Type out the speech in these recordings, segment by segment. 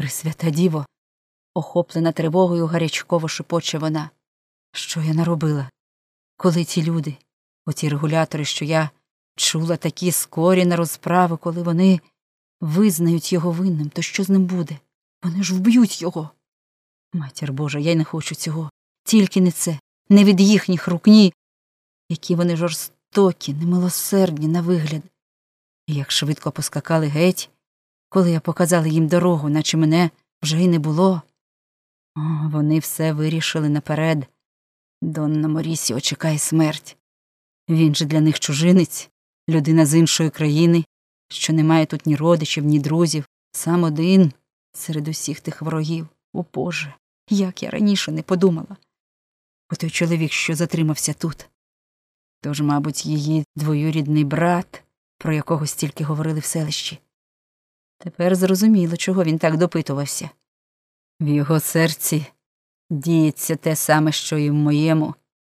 Пресвята Діво, охоплена тривогою, гарячково шепоче вона. Що я наробила? Коли ті люди, оті регулятори, що я чула такі скорі на розправу, коли вони визнають його винним, то що з ним буде? Вони ж вб'ють його. Матір Божа, я й не хочу цього. Тільки не це, не від їхніх рук, ні. Які вони жорстокі, немилосердні на вигляд. І як швидко поскакали геть, коли я показала їм дорогу, наче мене вже й не було. О, вони все вирішили наперед. Донна Морісіо чекає смерть. Він же для них чужинець, людина з іншої країни, що не має тут ні родичів, ні друзів, сам один серед усіх тих ворогів. О Боже, як я раніше не подумала. О той чоловік, що затримався тут. Тож, мабуть, її двоюрідний брат, про якого стільки говорили в селищі. Тепер зрозуміло, чого він так допитувався. В його серці діється те саме, що і в моєму.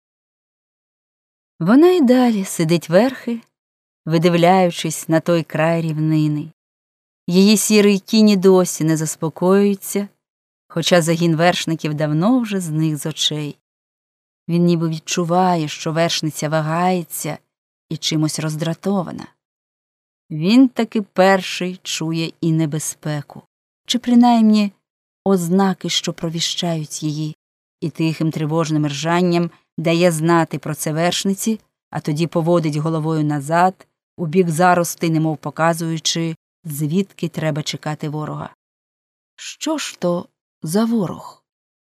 Вона й далі сидить верхи, видивляючись на той край рівнини. Її сірий кінь і досі не заспокоюється, хоча загін вершників давно вже зник з очей. Він ніби відчуває, що вершниця вагається і чимось роздратована. Він таки перший чує і небезпеку, чи принаймні ознаки, що провіщають її, і тихим тривожним ржанням дає знати про це вершниці, а тоді поводить головою назад, у бік заростей, немов показуючи, звідки треба чекати ворога. Що ж то за ворог?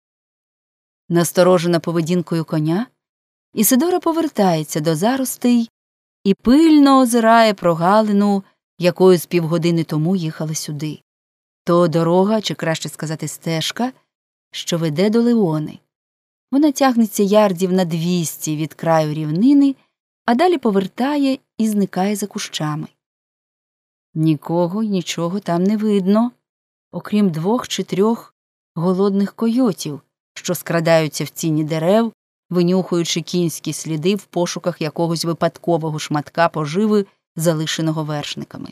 Насторожена поведінкою коня, Ісидора повертається до заростей і пильно озирає прогалину, якою з півгодини тому їхала сюди. То дорога, чи краще сказати стежка, що веде до Леони. Вона тягнеться ярдів на 200 від краю рівнини, а далі повертає і зникає за кущами. Нікого й нічого там не видно, окрім 2 чи 3 голодних койотів, що скрадаються в тіні дерев, винюхуючи кінські сліди в пошуках якогось випадкового шматка поживи, залишеного вершниками.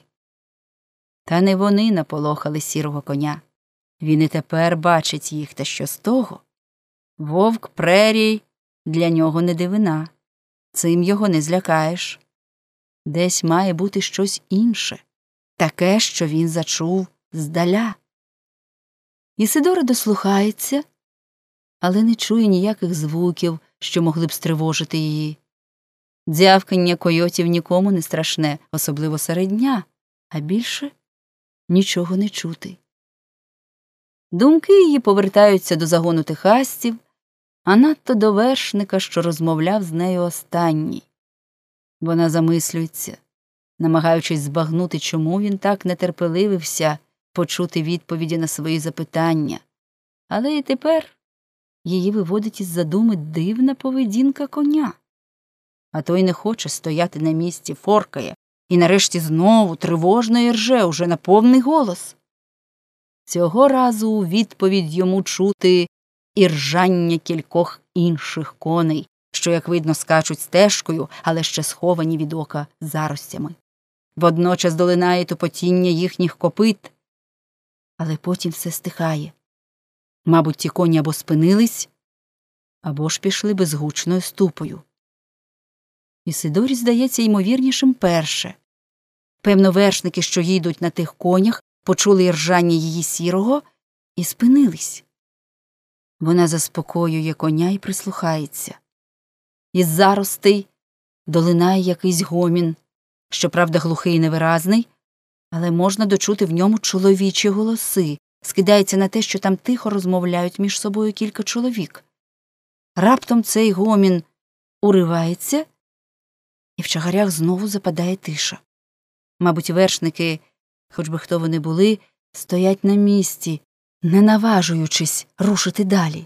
Та не вони наполохали сірого коня. Він і тепер бачить їх, та що з того? Вовк прерій для нього не дивина. Цим його не злякаєш. Десь має бути щось інше, таке, що він зачув здаля. Ісидора дослухається, але не чує ніяких звуків, що могли б стривожити її. Дзявкання койотів нікому не страшне, особливо серед дня, а більше нічого не чути. Думки її повертаються до загону техастів, а надто до вершника, що розмовляв з нею останній. Вона замислюється, намагаючись збагнути, чому він так нетерпеливився почути відповіді на свої запитання. Але і тепер її виводить із задуми дивна поведінка коня. А той не хоче стояти на місці, форкає, і нарешті знову тривожно і рже уже на повний голос. Цього разу у відповідь йому чути і ржання кількох інших коней, що, як видно, скачуть стежкою, але ще сховані від ока заростями. Водночас долинає тупотіння їхніх копит. Але потім все стихає. Мабуть, ті коні або спинились, або ж пішли безгучною ступою. Ісидорі здається ймовірнішим перше. Певно, вершники, що їдуть на тих конях, почули іржання її сірого і спинились. Вона заспокоює коня і прислухається. Із заростей долинає якийсь гомін, щоправда глухий і невиразний, але можна дочути в ньому чоловічі голоси. Скидається на те, що там тихо розмовляють між собою кілька чоловік. Раптом цей гомін уривається, і в чагарях знову западає тиша. Мабуть, вершники, хоч би хто вони були, стоять на місці, не наважуючись рушити далі.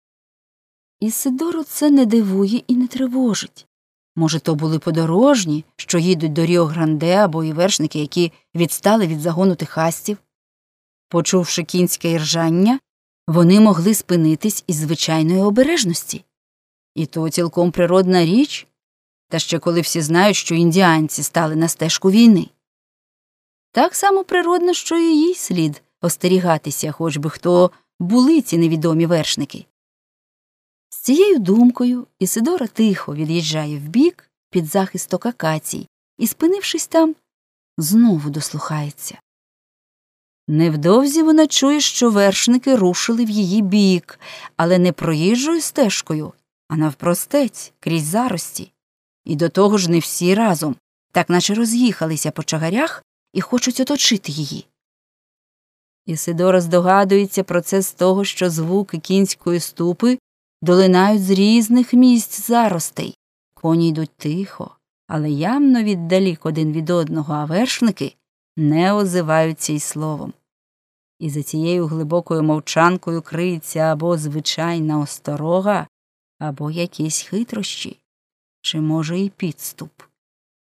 Ісидору це не дивує і не тривожить. Може, то були подорожні, що їдуть до Ріо-Гранде, або і вершники, які відстали від загону техастів. Почувши кінське іржання, вони могли спинитись із звичайної обережності. І то цілком природна річ, та ще коли всі знають, що індіанці стали на стежку війни. Так само природно, що і їй слід остерігатися, хоч би хто були ці невідомі вершники. З цією думкою Ісидора тихо від'їжджає вбік під захисток акацій і, спинившись там, знову дослухається. Невдовзі вона чує, що вершники рушили в її бік, але не проїжджою стежкою, а навпростець, крізь зарості. І до того ж не всі разом, так наче роз'їхалися по чагарях і хочуть оточити її. Ісидора здогадується про це з того, що звуки кінської ступи долинають з різних місць заростей. Коні йдуть тихо, але явно віддалік один від одного, а вершники не озиваються й словом. І за цією глибокою мовчанкою криється або звичайна осторога, або якісь хитрощі, чи, може, і підступ.